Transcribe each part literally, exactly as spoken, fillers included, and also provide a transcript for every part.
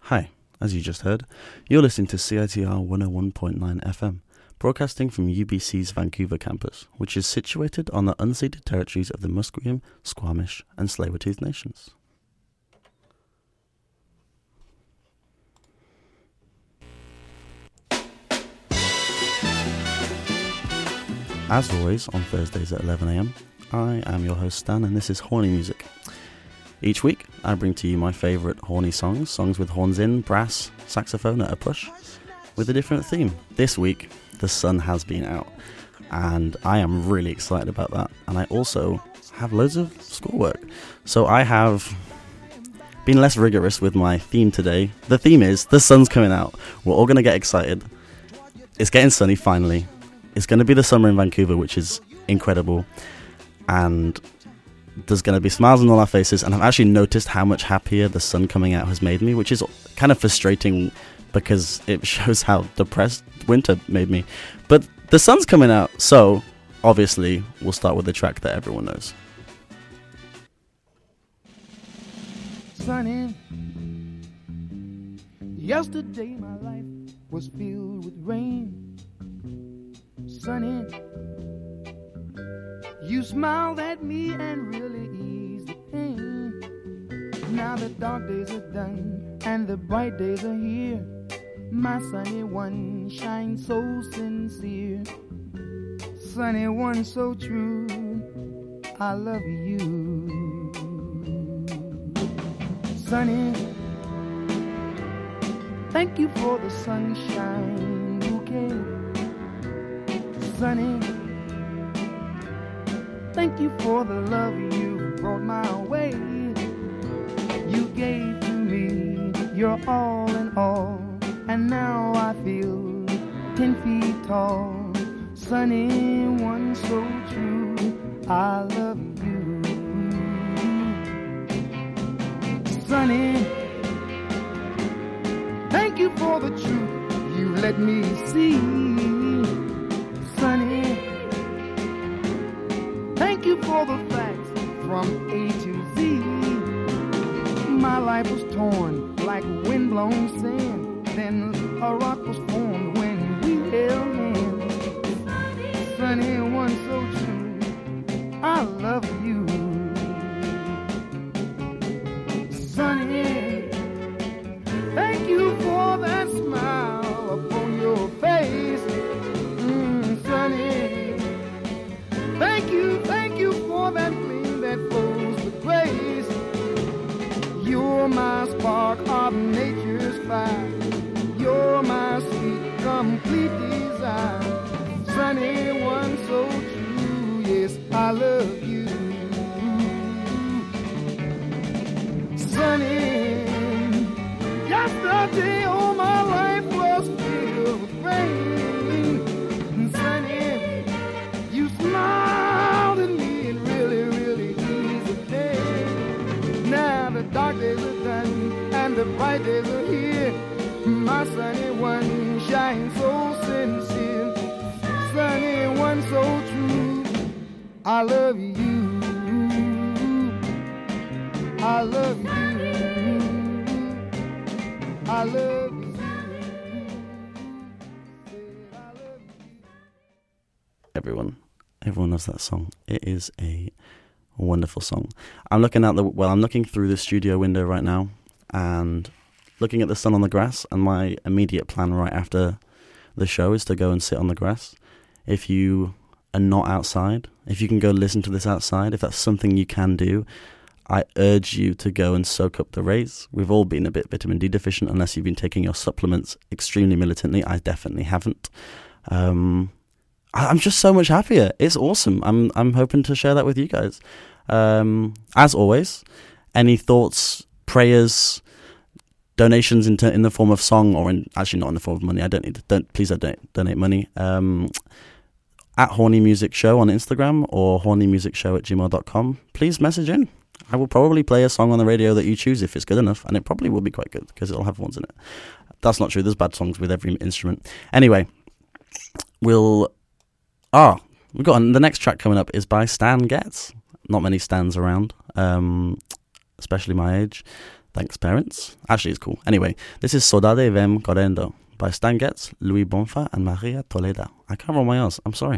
Hi, as you just heard, you're listening to C I T R one oh one point nine F M, broadcasting from U B C's Vancouver campus, which is situated on the unceded territories of the Musqueam, Squamish and Tsleil-Waututh nations. As always, on Thursdays at eleven a m, I am your host Stan, and this is Horny Music. Each week, I bring to you my favourite horny songs, songs with horns in, brass, saxophone at a push, with a different theme. This week, the sun has been out, and I am really excited about that. And I also have loads of schoolwork. So I have been less rigorous with my theme today. The theme is, the sun's coming out. We're all going to get excited. It's getting sunny finally. It's going to be the summer in Vancouver, which is incredible. And there's going to be smiles on all our faces, and I've actually noticed how much happier the sun coming out has made me, which is kind of frustrating because it shows how depressed winter made me. But the sun's coming out, so obviously we'll start with the track that everyone knows. Sunny, yesterday my life was filled with rain. Sunny, you smiled at me and really eased the pain. Now the dark days are done and the bright days are here. My sunny one shines so sincere. Sunny one so true, I love you. Sunny, thank you for the sunshine bouquet. Sunny, thank you for the love you brought my way. You gave to me your all in all, and now I feel ten feet tall. Sunny one so true, I love you. Sunny, thank you for the truth you let me see. Sunny, thank you for the facts from A to Z. My life was torn like windblown sand, then a rock was formed when we held hands. Sunny one so true, I love you. Sunny, thank you for that smile upon your face. Mm, sunny, thank you, thank you for that gleam that flows with grace. You're my spark of nature's fire. You're my sweet, complete desire. Sunny one so true, yes, I love you. Sunny, yesterday all my life was filled with rain. Sunny, you smiled at me and really, really eased the day. Now the dark days are done and the bright days are here. My sunny one shines so sincere. Sunny one so true, I love you. I love you. I love you. Everyone, everyone knows that song. It is a wonderful song. I'm looking out the well. I'm looking through the studio window right now, and looking at the sun on the grass. And my immediate plan right after the show is to go and sit on the grass. If you are not outside, if you can go listen to this outside, if that's something you can do, I urge you to go and soak up the rays. We've all been a bit vitamin D deficient unless you've been taking your supplements extremely militantly. I definitely haven't. Um, I, I'm just so much happier. It's awesome. I'm I'm hoping to share that with you guys. Um, as always, any thoughts, prayers, donations in, t- in the form of song, or in actually not in the form of money. I don't need to, don't please don't donate, donate money. Um, at Horny Music Show on Instagram or horny music show at gmail dot com. Please message in. I will probably play a song on the radio that you choose if it's good enough, and it probably will be quite good because it'll have ones in it. That's not true. There's bad songs with every instrument. Anyway, we'll... Ah, we've got the next track coming up is by Stan Getz. Not many Stans around, um, especially my age. Thanks, parents. Actually, it's cool. Anyway, this is Saudade Vem Correndo by Stan Getz, Luis Bonfa, and Maria Toledo. I can't roll my R's. I'm sorry.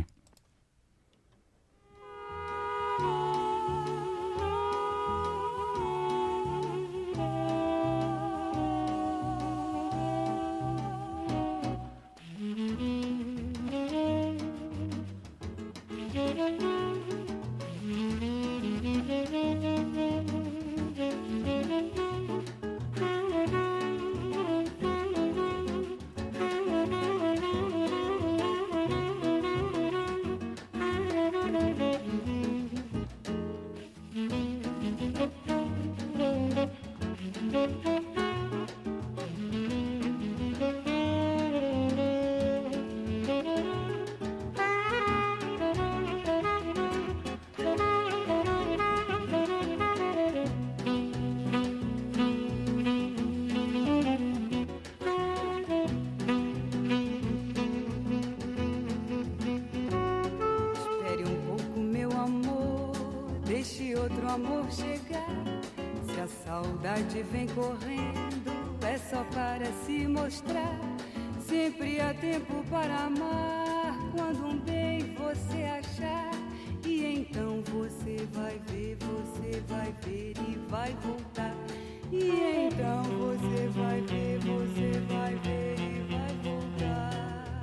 Vem correndo, é só para se mostrar. Sempre há tempo para amar. Quando um bem você achar, e então você vai ver, você vai ver e vai voltar. E então você vai ver, você vai ver e vai voltar.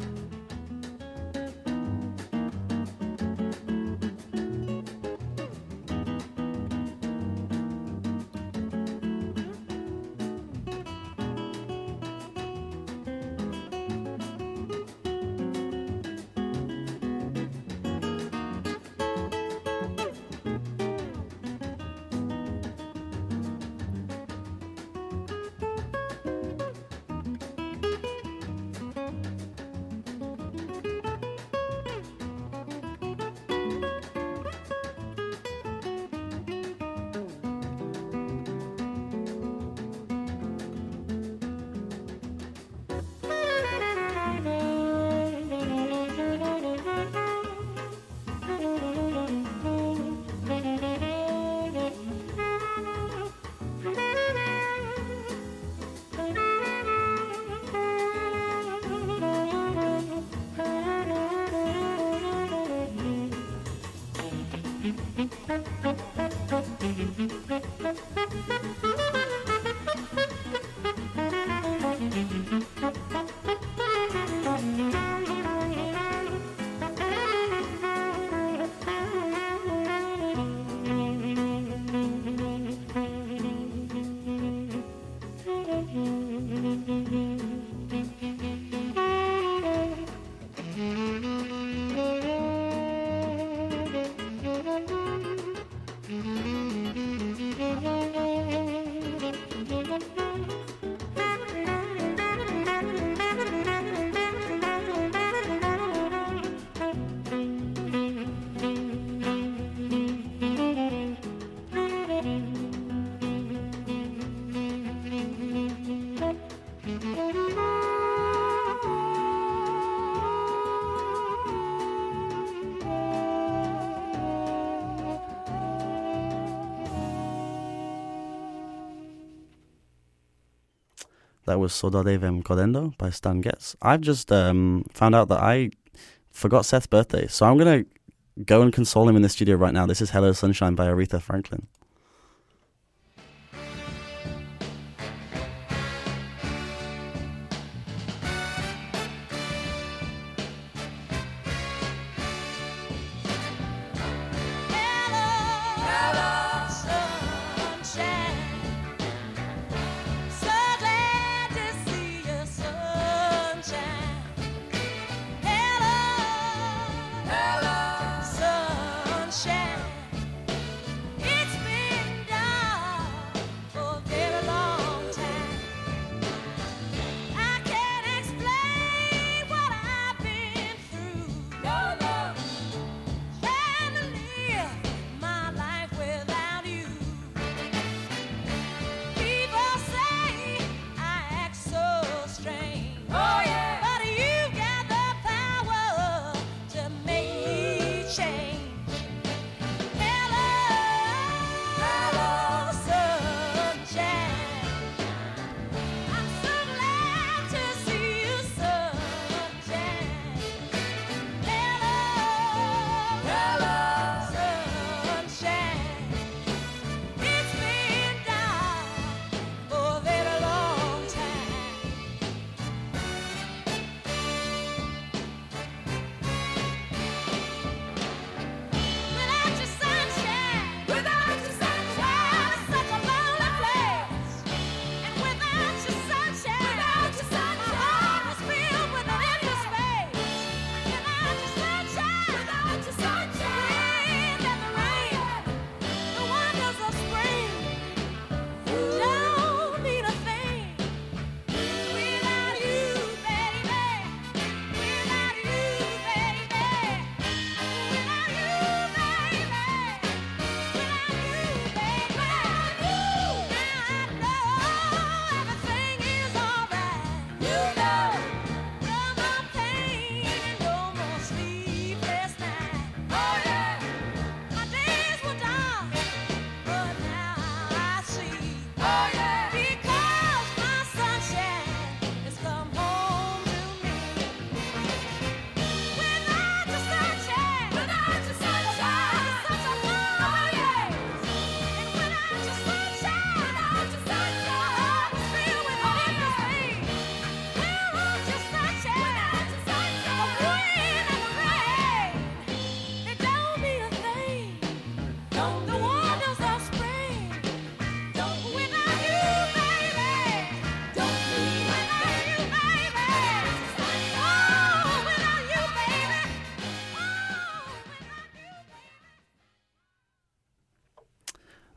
That was Saudade Vem Correndo by Stan Getz. I've just um, found out that I forgot Seth's birthday, so I'm going to go and console him in the studio right now. This is Hello Sunshine by Aretha Franklin. It's been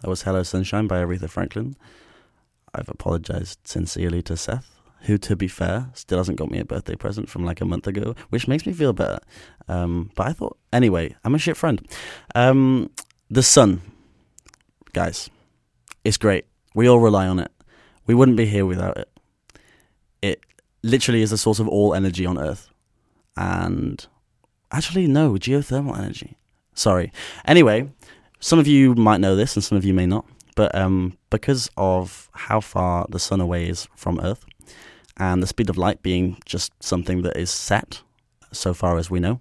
That was Hello Sunshine by Aretha Franklin. I've apologized sincerely to Seth, who, to be fair, still hasn't got me a birthday present from like a month ago, which makes me feel better. Um, but I thought, anyway, I'm a shit friend. Um, the sun, guys, it's great. We all rely on it. We wouldn't be here without it. It literally is the source of all energy on Earth. And actually, no, geothermal energy. Sorry. Anyway, some of you might know this and some of you may not. But um, because of how far the sun away is from Earth, and the speed of light being just something that is set, so far as we know,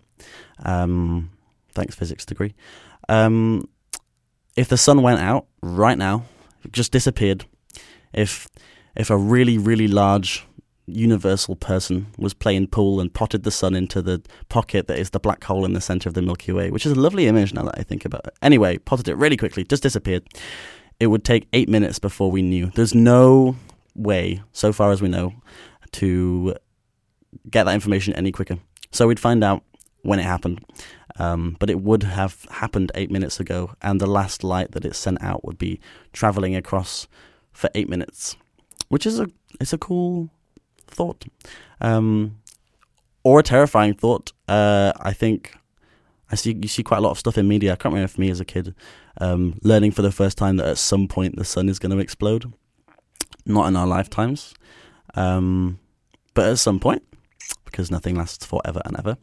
um, thanks physics degree, um, if the sun went out right now, it just disappeared, if if a really, really large universal person was playing pool and potted the sun into the pocket that is the black hole in the center of the Milky Way, which is a lovely image now that I think about it. Anyway, potted it really quickly, just disappeared. It would take eight minutes before we knew. There's no way, so far as we know, to get that information any quicker. So we'd find out when it happened. Um, but it would have happened eight minutes ago, and the last light that it sent out would be traveling across for eight minutes, which is a it's a cool thought, um, or a terrifying thought. Uh, I think I see you see quite a lot of stuff in media. I can't remember if me as a kid um, learning for the first time that at some point the sun is going to explode. Not in our lifetimes, um, but at some point, because nothing lasts forever and ever.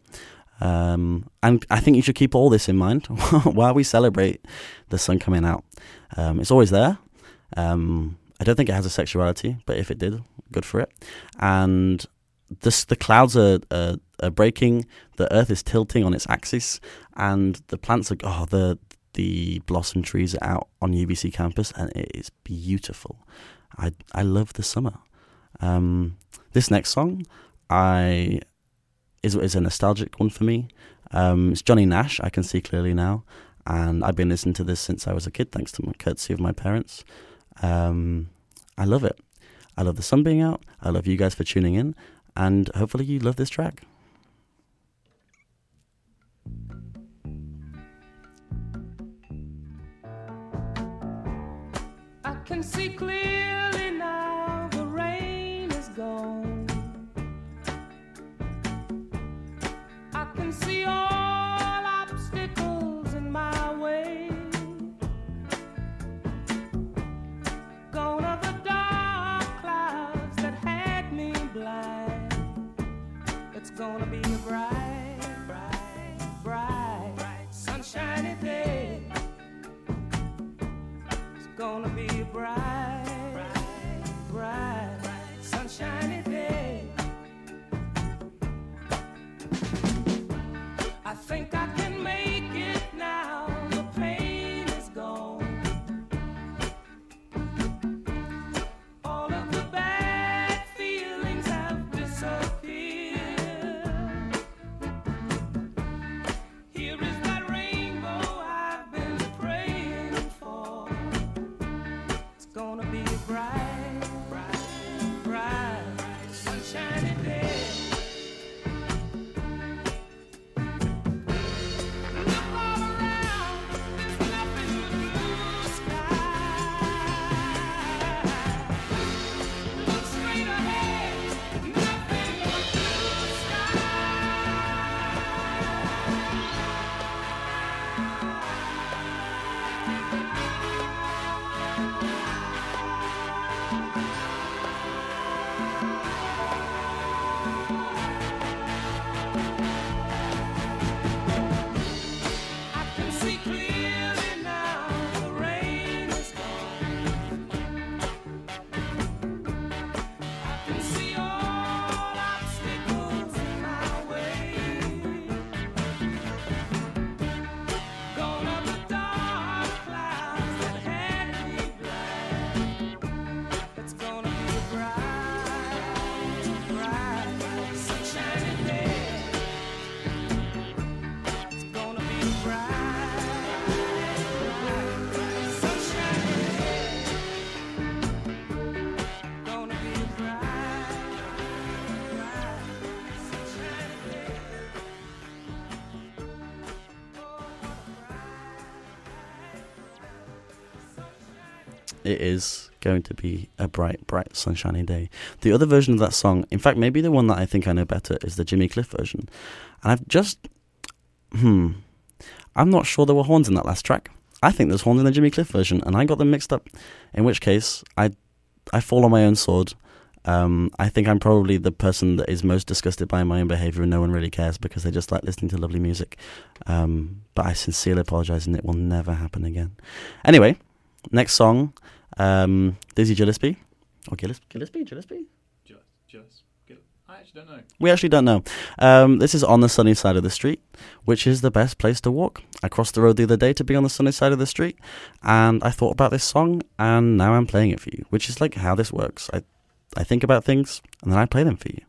Um, and I think you should keep all this in mind while we celebrate the sun coming out. Um, it's always there. Um, I don't think it has a sexuality, but if it did, good for it. And this, the clouds are, are, are breaking, the earth is tilting on its axis, and the plants are, oh, the, the blossom trees are out on U B C campus, and it is beautiful. I, I love the summer. Um, this next song, I... Is, is a nostalgic one for me. Um, it's Johnny Nash, I Can See Clearly Now, and I've been listening to this since I was a kid, thanks to my courtesy of my parents. Um, I love it. I love the sun being out. I love you guys for tuning in, and hopefully you love this track. I can see clearly now, the rain is gone. I can see all obstacles in my way. Gone are the dark clouds that had me blind. It's gonna be a bright, bright, bright, bright, sunshiny day. It's gonna be a bright it is going to be a bright, bright, sunshiny day. The other version of that song, in fact, maybe the one that I think I know better, is the Jimmy Cliff version. And I've just, hmm, I'm not sure there were horns in that last track. I think there's horns in the Jimmy Cliff version, and I got them mixed up. In which case, I, I fall on my own sword. Um, I think I'm probably the person that is most disgusted by my own behaviour, and no one really cares because they just like listening to lovely music. Um, but I sincerely apologise, and it will never happen again. Anyway, next song, um, Dizzy Gillespie. Or Gillis- Gillespie? Gillespie? Just, just, Gill- I actually don't know. We actually don't know. Um, this is On the Sunny Side of the Street, which is the best place to walk. I crossed the road the other day to be on the sunny side of the street, and I thought about this song, and now I'm playing it for you, which is like how this works. I I think about things, and then I play them for you.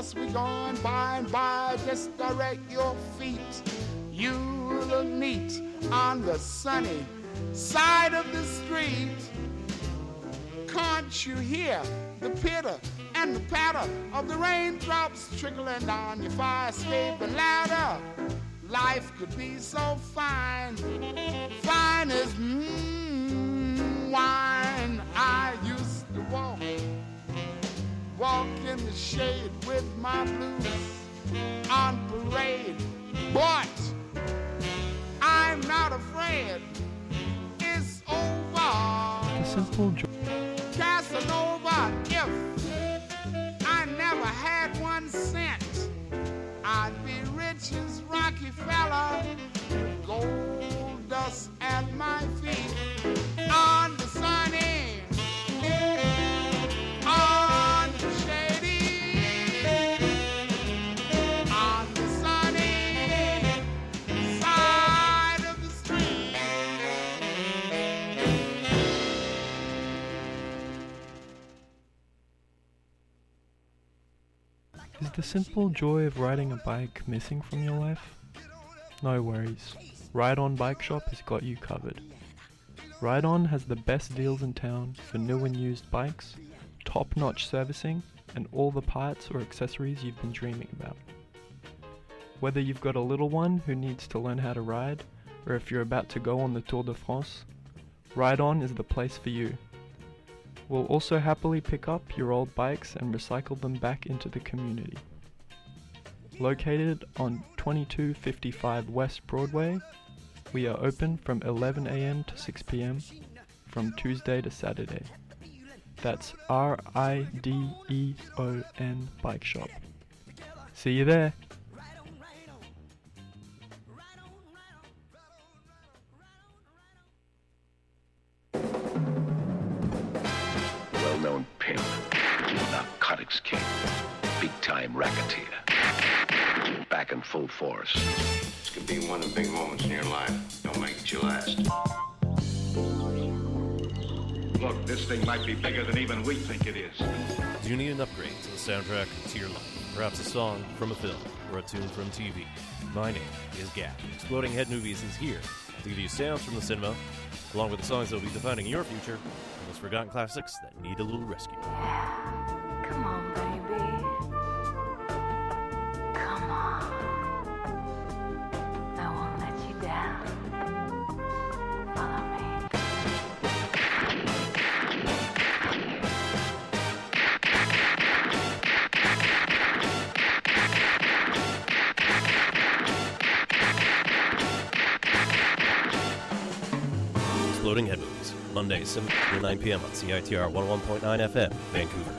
house we going by and by. Just direct your feet. You look neat on the sunny side of the street. Can't you hear the pitter and the patter of the raindrops trickling down your fire escaping ladder? Life could be so fine, fine as mm, wine. I used to walk, walk in the shade with my blues on parade. But I'm not afraid, it's over. The simple joy. Casanova, if I never had one cent, I'd be rich as Rockefeller, with gold dust at my feet, on the sunny, on the shady, on the sunny side of the street. Is the simple joy of riding a bike missing from your life? No worries. Ride On Bike Shop has got you covered. Ride On has the best deals in town for new and used bikes, top-notch servicing, and all the parts or accessories you've been dreaming about. Whether you've got a little one who needs to learn how to ride, or if you're about to go on the Tour de France, Ride On is the place for you. We'll also happily pick up your old bikes and recycle them back into the community. Located on twenty-two fifty-five West Broadway, we are open from eleven a.m. to six p.m. from Tuesday to Saturday. That's R I D E O N Bike Shop. See you there! Well-known pimp, narcotics king, big-time racketeer, back in full force. This could be one of the big moments in your life. Don't make it your last. Look, this thing might be bigger than even we think it is. Do you need an upgrade to the soundtrack to your life? Perhaps a song from a film or a tune from T V? My name is Gap. Exploding Head Movies is here to give you sounds from the cinema, along with the songs that will be defining your future and those forgotten classics that need a little rescue. Come on, baby. Come on. I won't let you down. Follow me. Exploding Head Movies, Mondays, seven to nine p.m. on C I T R one oh one point nine F M, Vancouver.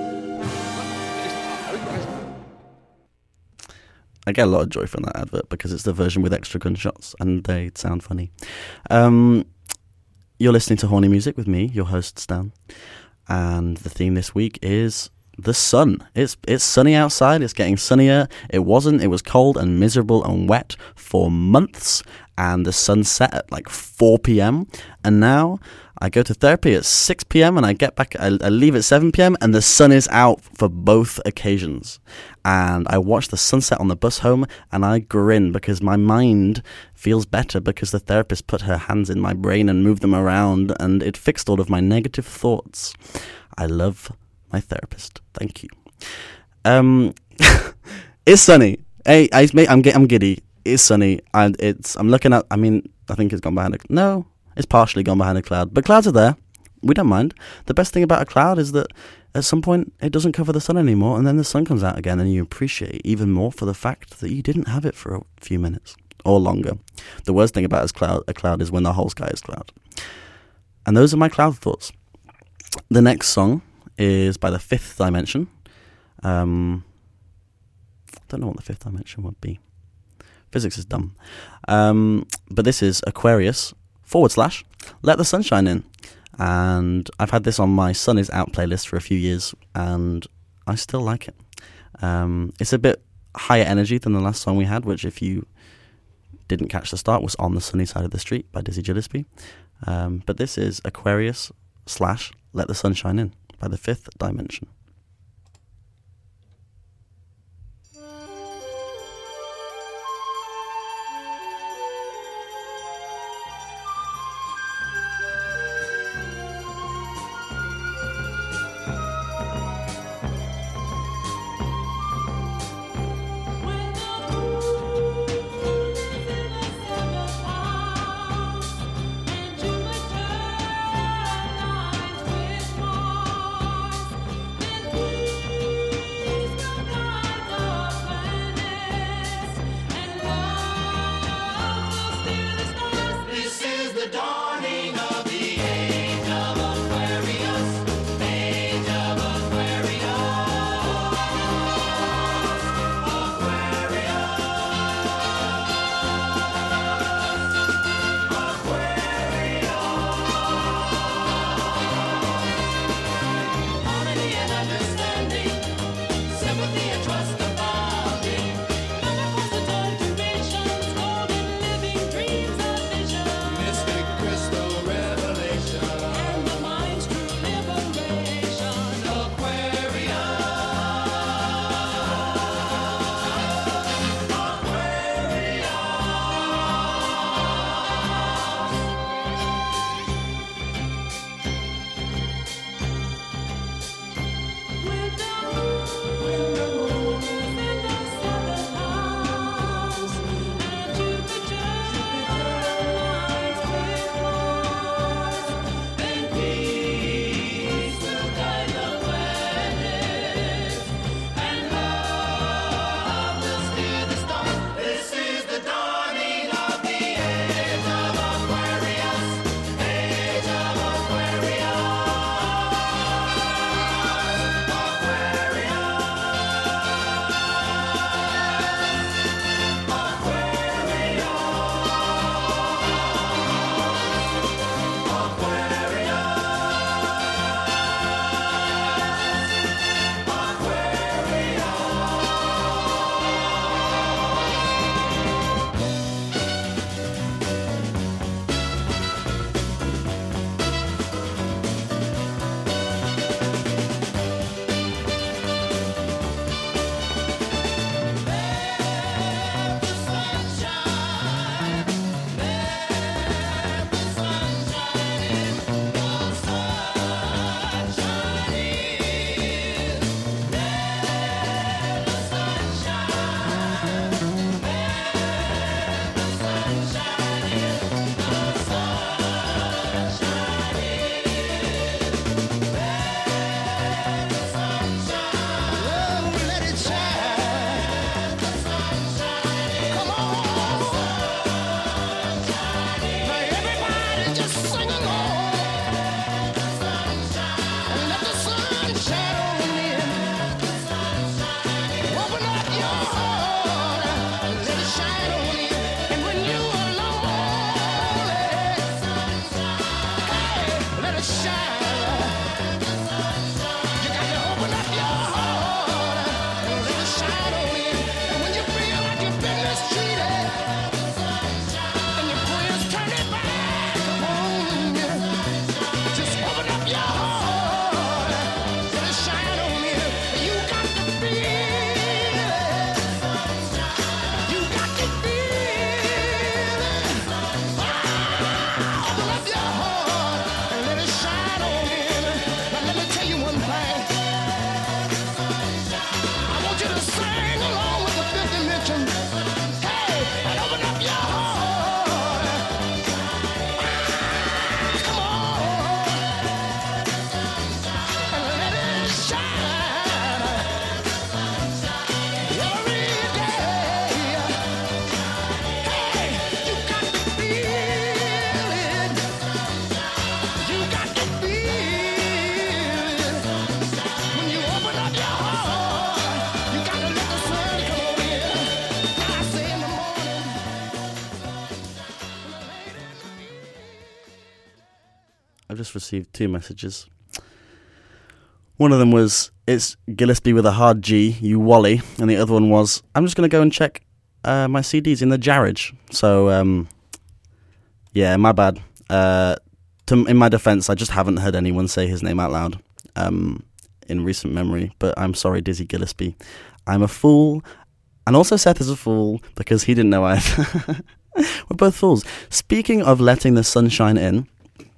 I get a lot of joy from that advert because it's the version with extra gunshots and they sound funny. Um, you're listening to Horny Music with me, your host Stan, and the theme this week is the sun. It's it's sunny outside, it's getting sunnier. It wasn't, it was cold and miserable and wet for months, and the sun set at like four p.m. and now I go to therapy at six p.m. and I get back, I, I leave at seven p.m. and the sun is out for both occasions. And I watch the sunset on the bus home and I grin because my mind feels better because the therapist put her hands in my brain and moved them around and it fixed all of my negative thoughts. I love my therapist. Thank you. Um, it's sunny. Hey, I, I'm, I'm giddy. It's sunny and it's, I'm looking at, I mean, I think it's gone behind a, no, it's partially gone behind a cloud, but clouds are there. We don't mind. The best thing about a cloud is that at some point it doesn't cover the sun anymore and then the sun comes out again and you appreciate even more for the fact that you didn't have it for a few minutes or longer. The worst thing about a cloud, a cloud is when the whole sky is cloud. And those are my cloud thoughts. The next song is by the Fifth Dimension. Um, I don't know what the Fifth Dimension would be. Physics is dumb. Um, but this is Aquarius forward slash Let the Sunshine In. And I've had this on my Sun Is Out playlist for a few years, and I still like it. Um, it's a bit higher energy than the last song we had, which, if you didn't catch the start, was On the Sunny Side of the Street by Dizzy Gillespie. Um, but this is Aquarius slash Let the Sunshine In by the Fifth Dimension. just received two messages. One of them was, it's Gillespie with a hard G, you wally. And the other one was, I'm just going to go and check uh, my C Ds in the garage. So, um, yeah, my bad. Uh, to, in my defense, I just haven't heard anyone say his name out loud um, in recent memory. But I'm sorry, Dizzy Gillespie. I'm a fool. And also Seth is a fool because he didn't know either. We're both fools. Speaking of letting the sunshine in,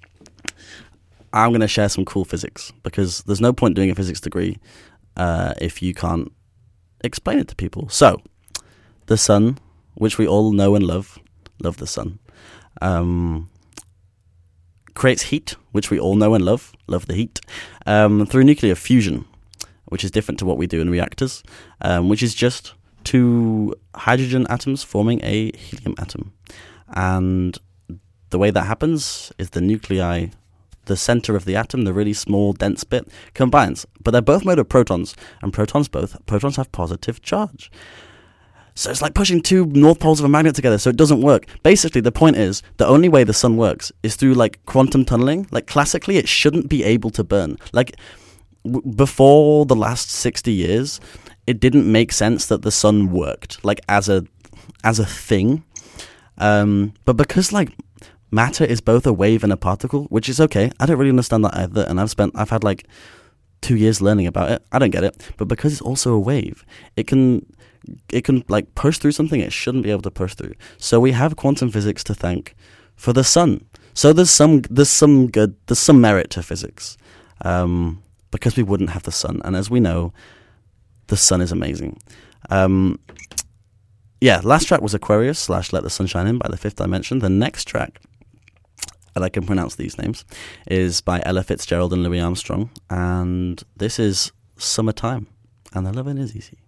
I'm going to share some cool physics because there's no point doing a physics degree uh, if you can't explain it to people. So, the sun, which we all know and love, love the sun, um, creates heat, which we all know and love, love the heat, um, through nuclear fusion, which is different to what we do in reactors, um, which is just two hydrogen atoms forming a helium atom. And the way that happens is the nuclei, the center of the atom, the really small, dense bit, combines. But they're both made of protons, and protons both protons have positive charge. So it's like pushing two north poles of a magnet together, so it doesn't work. Basically, the point is, the only way the sun works is through, like, quantum tunneling. Like, classically, it shouldn't be able to burn. Like, w- before the last sixty years, it didn't make sense that the sun worked, like, as a as a thing. Um, but because, like, matter is both a wave and a particle, which is okay. I don't really understand that either, and I've spent, I've had like two years learning about it. I don't get it, but because it's also a wave, it can, it can like push through something it shouldn't be able to push through. So we have quantum physics to thank for the sun. So there's some, there's some good, there's some merit to physics, um, because we wouldn't have the sun. And as we know, the sun is amazing. Um, yeah, last track was Aquarius slash Let the Sunshine In by The Fifth Dimension. The next track, and I can pronounce these names, is by Ella Fitzgerald and Louis Armstrong, and this is Summertime, and the lovin' is easy.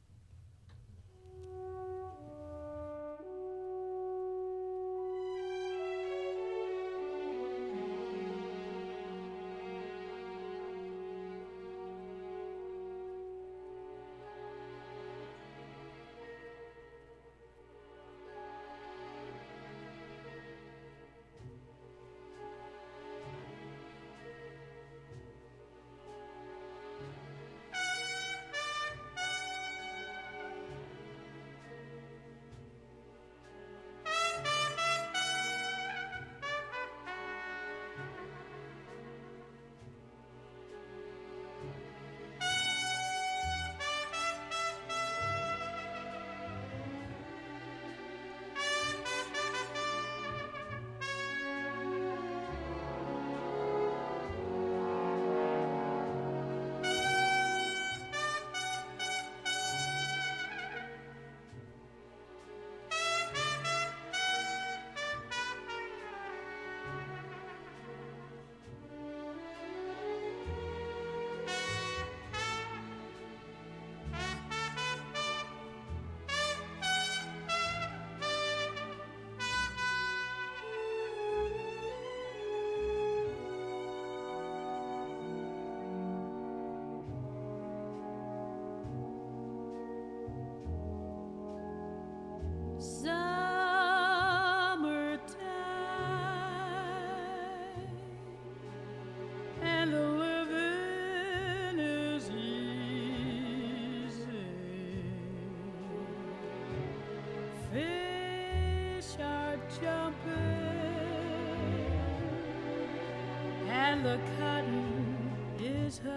and the cotton is high.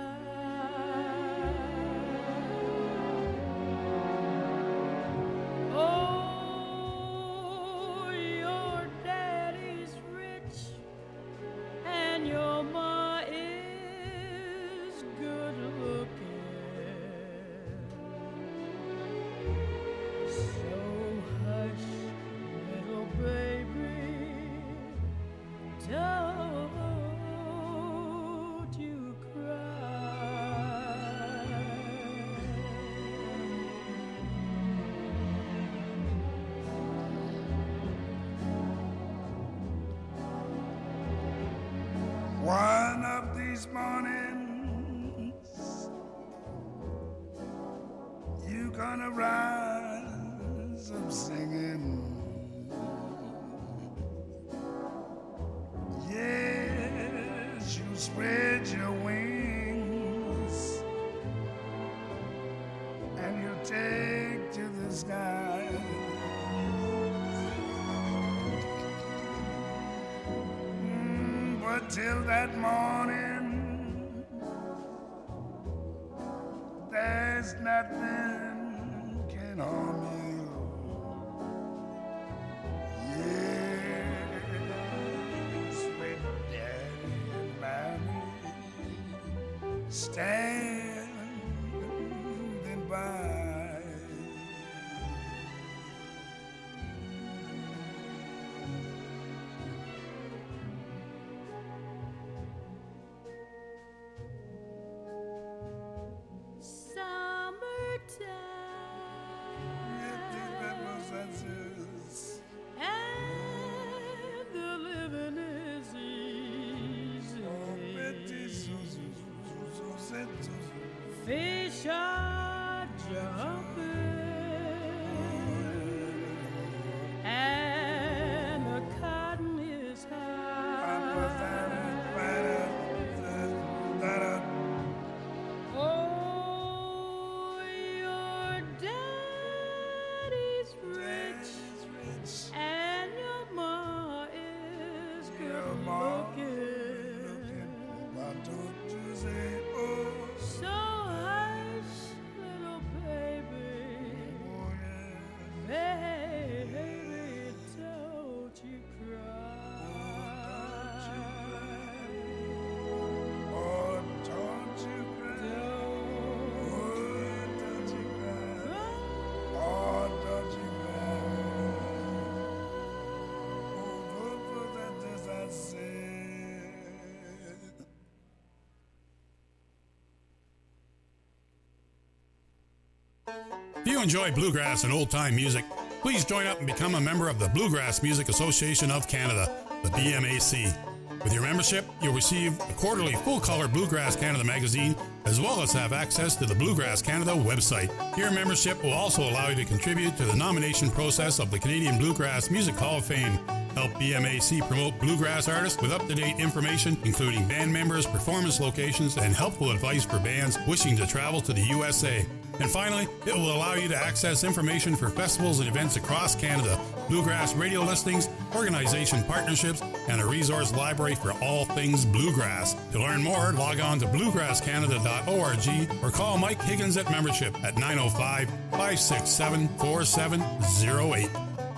Oh, your daddy's rich and your ma is good looking. So hush, little baby, don't you cry. One of these mornings, you gonna rise up singing. Yes, till that morning. There's nothing can harm you. Yes, with Daddy and Mommy standing by. And the living is easy. Fish are jumping, and the cotton is high. Oh, your daddy's rich, and your ma is good looking. So hush, little baby, baby, don't you cry. Oh, don't you cry. Oh, don't you cry. Oh, don't you cry. Oh, don't that as I said. If you enjoy bluegrass and old-time music, please join up and become a member of the Bluegrass Music Association of Canada, the B M A C. With your membership, you'll receive a quarterly full-color Bluegrass Canada magazine, as well as have access to the Bluegrass Canada website. Your membership will also allow you to contribute to the nomination process of the Canadian Bluegrass Music Hall of Fame. Help B M A C promote bluegrass artists with up-to-date information, including band members, performance locations, and helpful advice for bands wishing to travel to the U S A. And finally, it will allow you to access information for festivals and events across Canada, bluegrass radio listings, organization partnerships, and a resource library for all things bluegrass. To learn more, log on to bluegrass canada dot org or call Mike Higgins at membership at nine oh five, five six seven, four seven oh eight.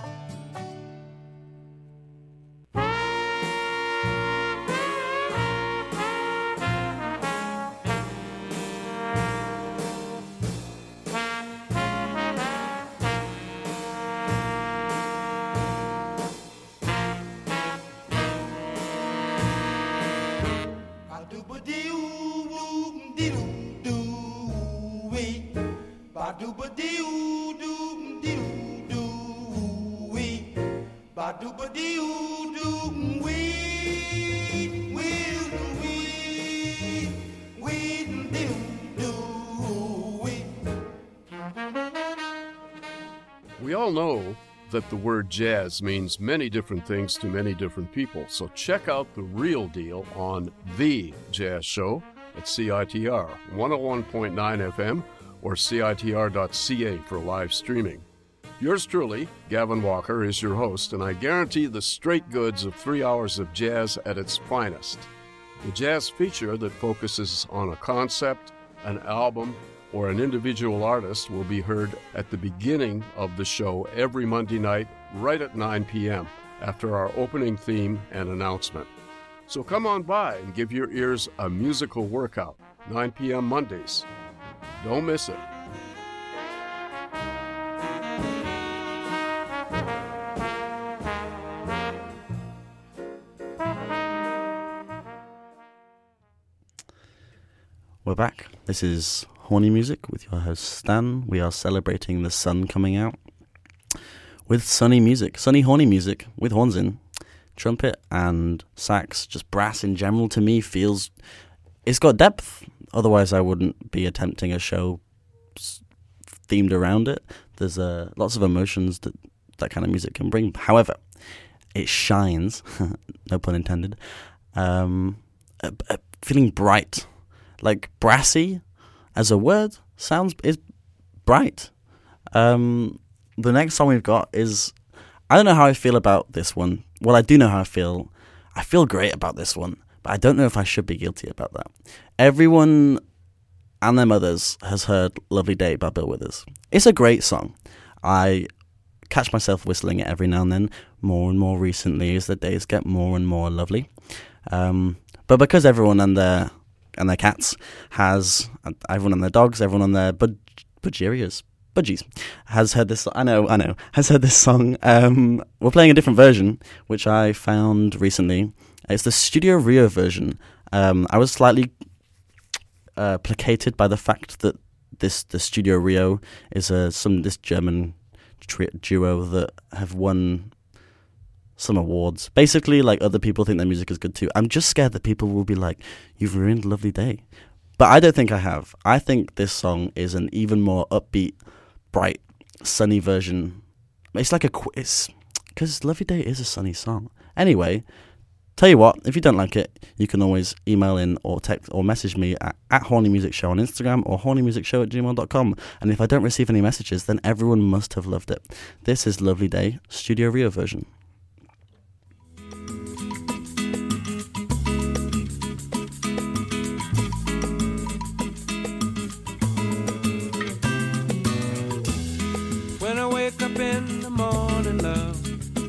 We all know that the word jazz means many different things to many different people, so check out The Real Deal on The Jazz Show at C I T R one oh one point nine F M or C I T R dot C A for live streaming. Yours truly, Gavin Walker, is your host, and I guarantee the straight goods of three hours of jazz at its finest. The jazz feature that focuses on a concept, an album, or an individual artist will be heard at the beginning of the show every Monday night, right at nine p.m., after our opening theme and announcement. So come on by and give your ears a musical workout, nine p.m. Mondays. Don't miss it. We're back. This is Horny Music with your host Stan. We are celebrating the sun coming out with sunny music, sunny horny music with horns in, trumpet and sax. Just brass in general to me feels, it's got depth. Otherwise I wouldn't be attempting a show themed around it. There's uh, lots of emotions that that kind of music can bring. However, it shines, no pun intended, um, uh, uh, feeling bright. Like brassy as a word sounds is bright. Um, the next song we've got is, I don't know how I feel about this one. Well, I do know how I feel. I feel great about this one, but I don't know if I should be guilty about that. Everyone and their mothers has heard Lovely Day by Bill Withers. It's a great song. I catch myself whistling it every now and then, more and more recently as the days get more and more lovely. Um, but because everyone and their and their cats has, everyone and their dogs, everyone and their bud, budgerias, budgies, has heard this, I know, I know, has heard this song, um, we're playing a different version, which I found recently. It's the Studio Rio version. Um, I was slightly uh, placated by the fact that this the Studio Rio is a, some this German tri- duo that have won some awards. Basically, like, other people think their music is good too. I'm just scared that people will be like, you've ruined Lovely Day. But I don't think I have. I think this song is an even more upbeat, bright, sunny version. It's like a... Qu- it's because Lovely Day is a sunny song. Anyway, tell you what, if you don't like it, you can always email in or text or message me at, at Horny Music Show on Instagram or horny music show at gmail dot com. And if I don't receive any messages, then everyone must have loved it. This is Lovely Day, Studio Rio version. When I wake up in the morning, love,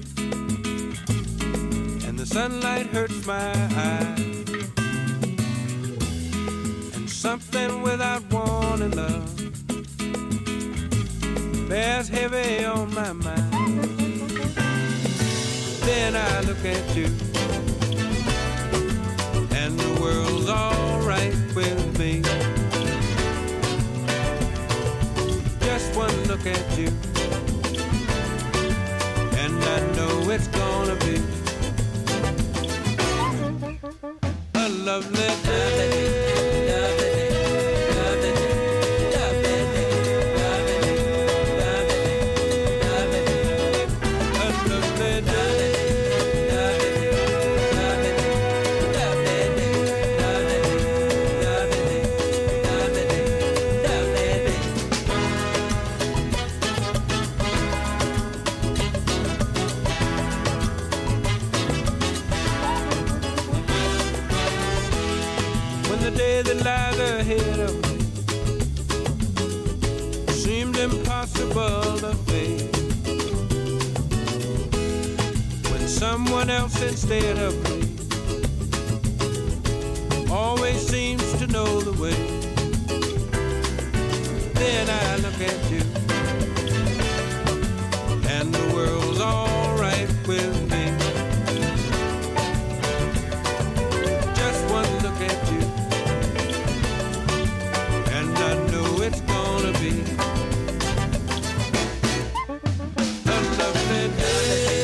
and the sunlight hurts my eyes, and something without warning, love, bears heavy on my mind. Then I look at you, and the world's alright with me. Just one look at you, and I know it's gonna be a lovely day. That lies ahead of me seemed impossible to face, when someone else instead of me always seems to know the way. Then I look at you, and the world's alright with me. Just one look at you, it's gonna be a lovely day.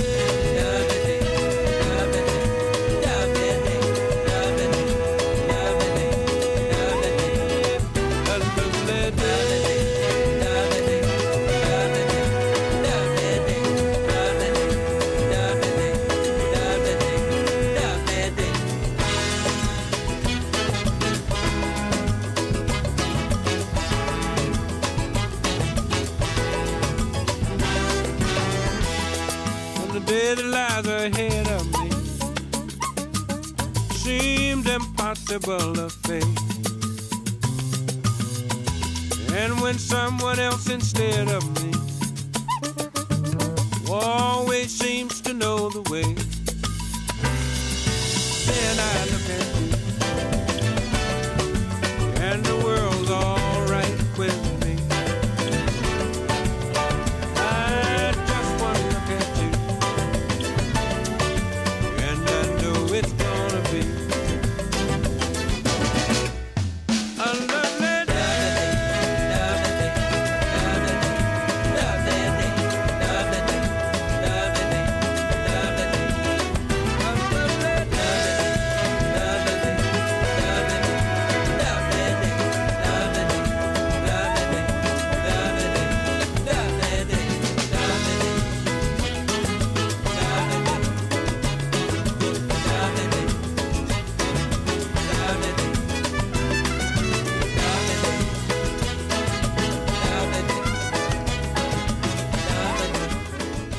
That lies ahead of me seemed impossible to face, and when someone else instead of me always seems to know the way, then I look at you, and the world's alright with me.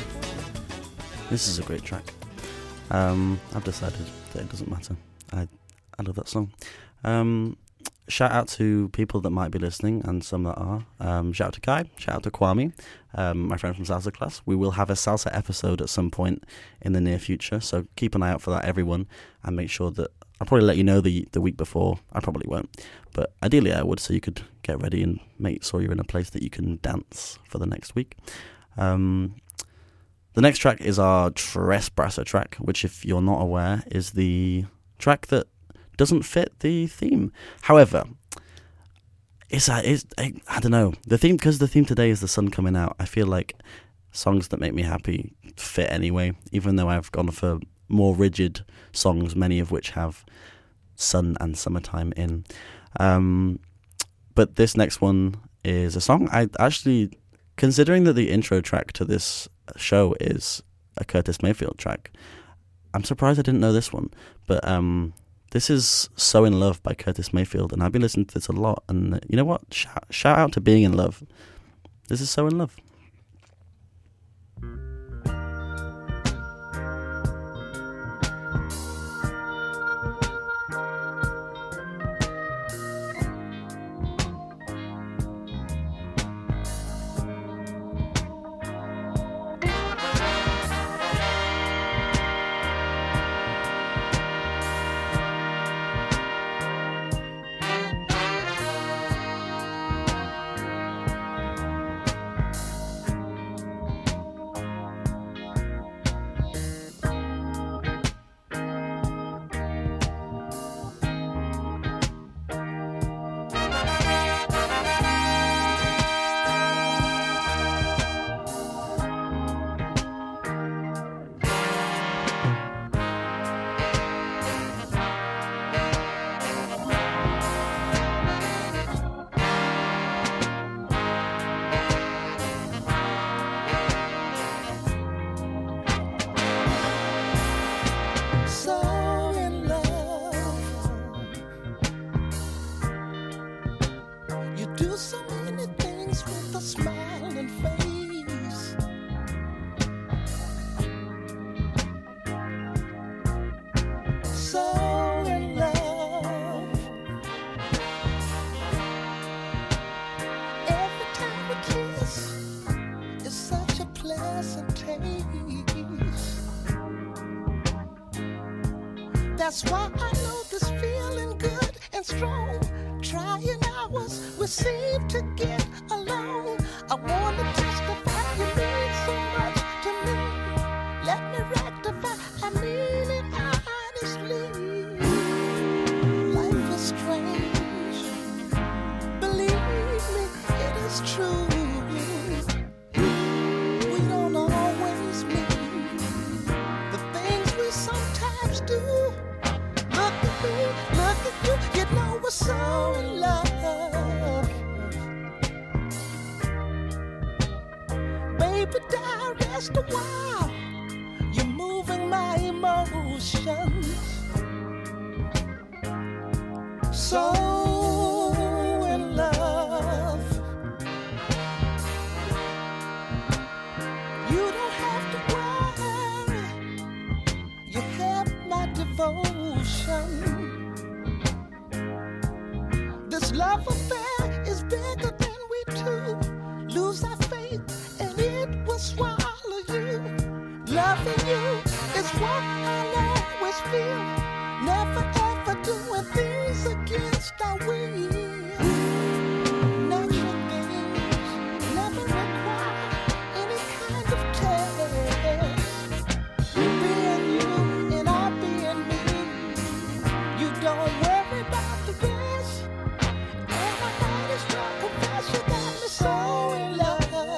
This is a great track. Um, I've decided that it doesn't matter. I I love that song. Um, shout out to people that might be listening and some that are. Um, shout out to Kai. Shout out to Kwame, um, my friend from Salsa Class. We will have a salsa episode at some point in the near future, so keep an eye out for that, everyone, and make sure that I'll probably let you know the the week before. I probably won't, but ideally I would, so you could get ready and make sure you're in a place that you can dance for the next week. Um, the next track is our Tres Brasso track, which, if you're not aware, is the track that doesn't fit the theme. However, it's, a, it's I, I don't know, the theme, because the theme today is the sun coming out. I feel like songs that make me happy fit anyway, even though I've gone for more rigid songs, many of which have sun and summertime in. Um, but this next one is a song I actually, considering that the intro track to this show is a Curtis Mayfield track, I'm surprised I didn't know this one. But um, this is So In Love by Curtis Mayfield, and I've been listening to this a lot. And you know what? Shout, shout out to Being in Love. This is So In Love. That's why I know this feeling good and strong. Trying hours, we seem to get along. I want to testify you mean so much to me. Let me rectify, I mean it honestly. Life is strange. Believe me, it is true. We don't always mean the things we sometimes do. Look at me, look at you, you know we're so in love. Baby, down, rest a while. You're moving my emotions. So in love. You don't have to worry. You have my devotion. This love affair is bigger than we two. Lose our faith and it will swallow you. Loving you is what I'll always feel. Never ever doing things against our will. Natural things never require any kind of test. Being you and I being me. You don't worry about the rest. And my mind is strong confession that we're so in love.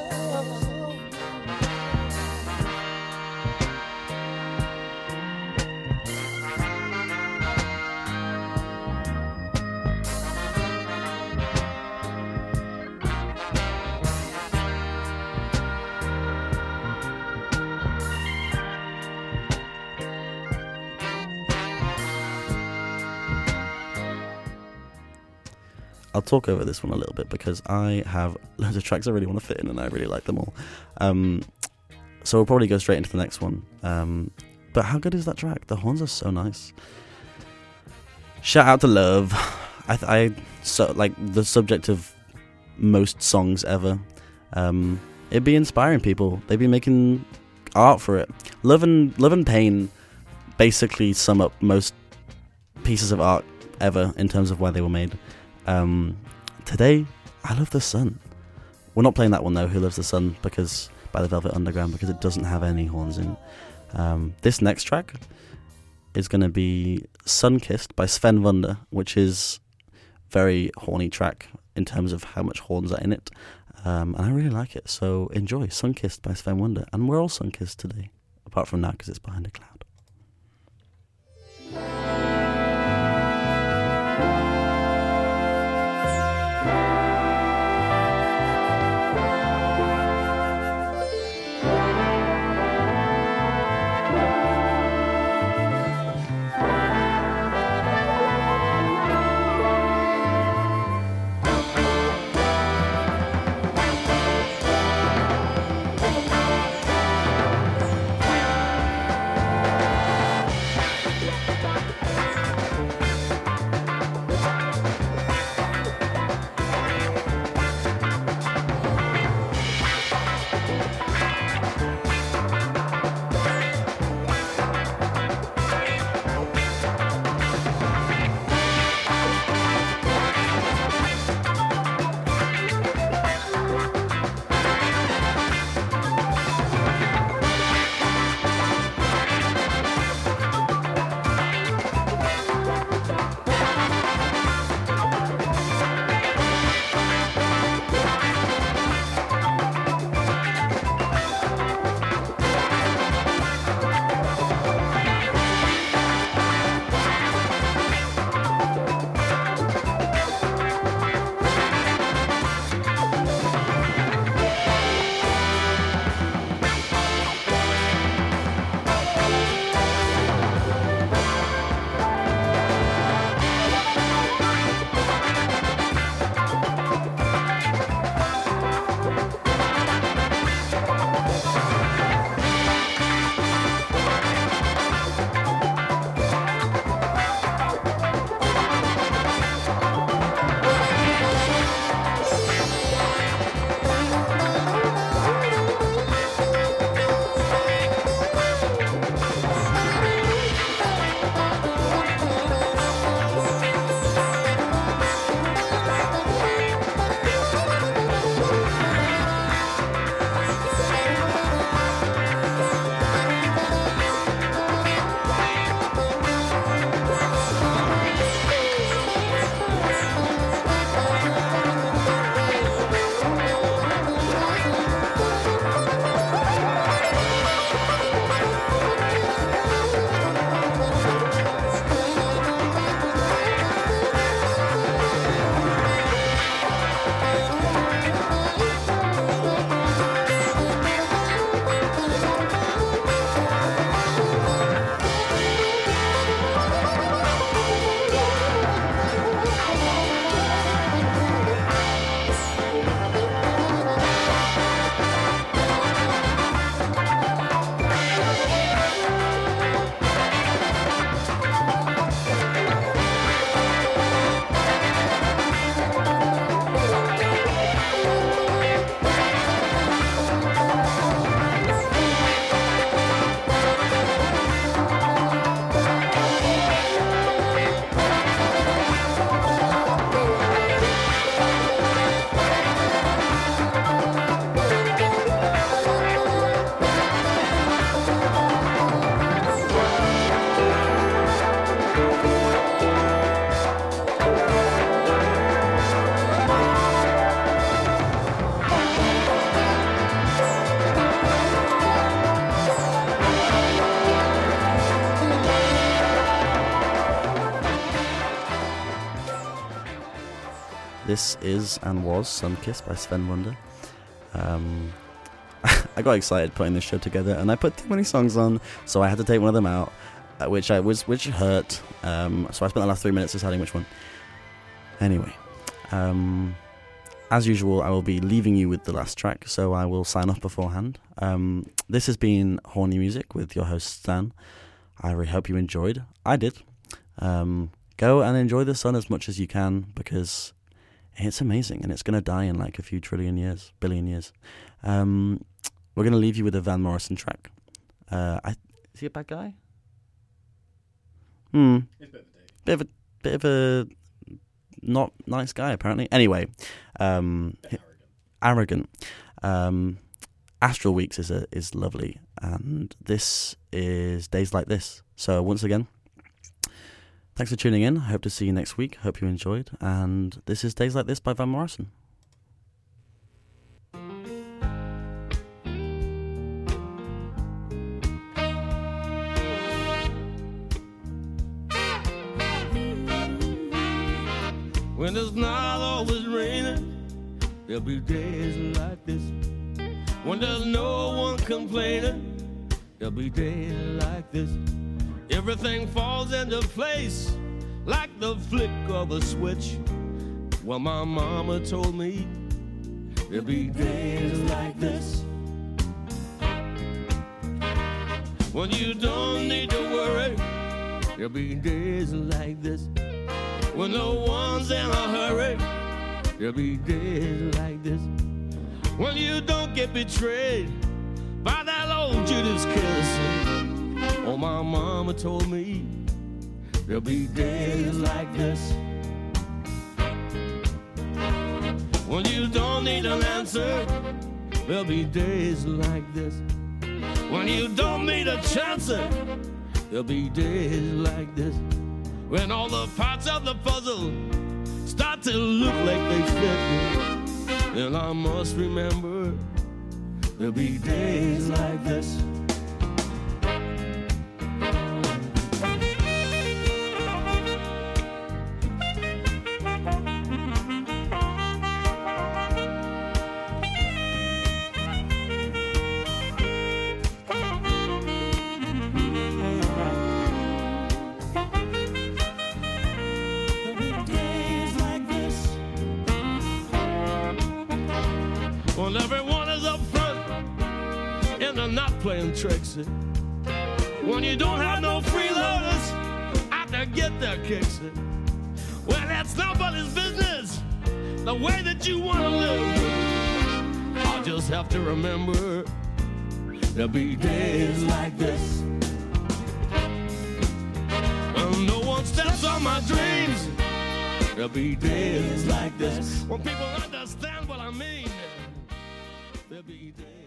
I'll talk over this one a little bit because I have loads of tracks I really want to fit in and I really like them all. Um, so we'll probably go straight into the next one. Um, but how good is that track? The horns are so nice. Shout out to Love. I, th- I so like the subject of most songs ever. Um, it'd be inspiring people. They'd be making art for it. Love and Love and Pain basically sum up most pieces of art ever in terms of why they were made. Um, today, I Love the Sun. We're not playing that one though, Who Loves the Sun, because by the Velvet Underground, because it doesn't have any horns in. Um, this next track is going to be Sunkissed by Sven Wunder, which is very horny track in terms of how much horns are in it. Um, and I really like it, so enjoy Sunkissed by Sven Wunder. And we're all sunkissed today, apart from now because it's behind a cloud. This is and was Sunkissed by Sven Wunder. Um, I got excited putting this show together, and I put too many songs on, so I had to take one of them out, uh, which I was which hurt. Um, so I spent the last three minutes deciding which one. Anyway, um, as usual, I will be leaving you with the last track, so I will sign off beforehand. Um, this has been Horny Music with your host Stan. I really hope you enjoyed. I did. Um, go and enjoy the sun as much as you can, because it's amazing and it's going to die in like a few trillion years, billion years. Um, we're going to leave you with a Van Morrison track. Uh, I, is he a bad guy? Hmm. He's a bit of a dick. Bit of a, bit of a not nice guy, apparently. Anyway, um, arrogant. Um, Astral Weeks is a, is lovely, and this is Days Like This. So once again, thanks for tuning in. I hope to see you next week. Hope you enjoyed. And this is Days Like This by Van Morrison. When it's not always raining, there'll be days like this. When there's no one complaining, there'll be days like this. Everything falls into place like the flick of a switch. Well, my mama told me there'll be days like this. When you don't need to worry, there'll be days like this. When no one's in a hurry, there'll be days like this. When you don't get betrayed by that old Judas kiss. Oh, my mama told me there'll be days like this. When you don't need an answer, there'll be days like this. When you don't need a chance, there'll be days like this. When all the parts of the puzzle start to look like they fit, then I must remember there'll be days like this. When everyone is up front and they're not playing tricks. When you don't have no freeloaders out to get their kicks. Well, that's nobody's business, the way that you want to live. I'll just have to remember there'll be days like this. When no one steps on my dreams, there'll be days like this. When people understand what I mean, there'll be days.